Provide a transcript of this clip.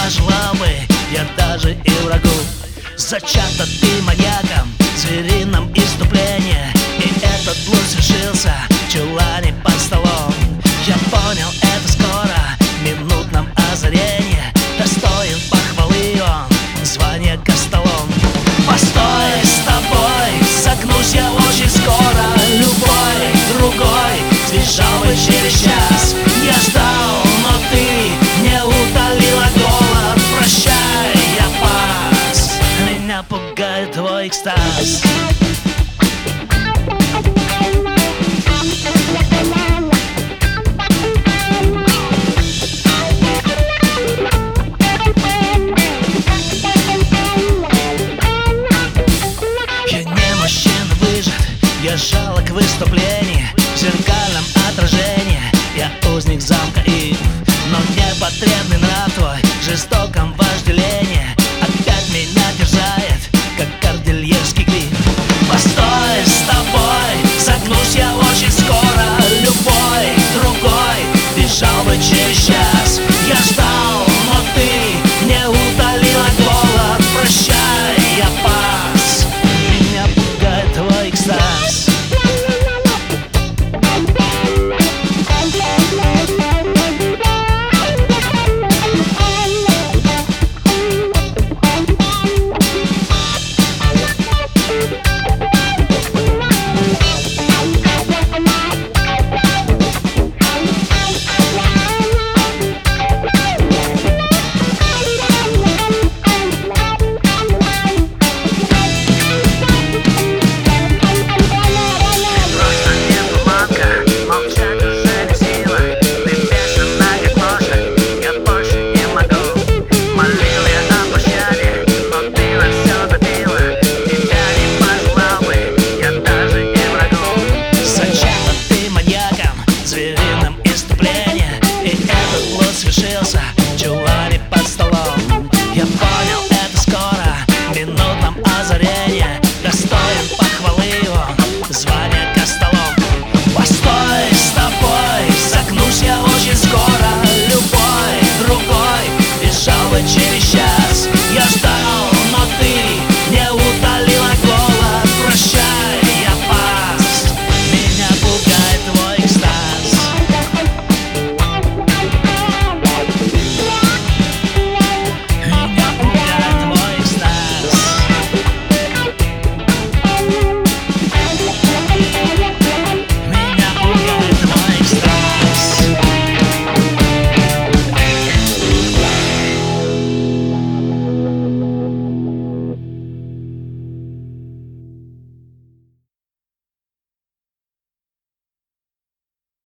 пожелал бы я даже и врагу. Зачата ты маньяком в зверином иступлении, и этот луч свершился в чулане под столом. Я понял это скоро, в минутном озарении. Достоин похвалы он, звание Костолом. Постой, с тобой согнусь я очень скоро. Любой другой сбежал бы через час. Я ждал, но ты не утолила голод. Прощай, я пас, меня пугает твой экстаз.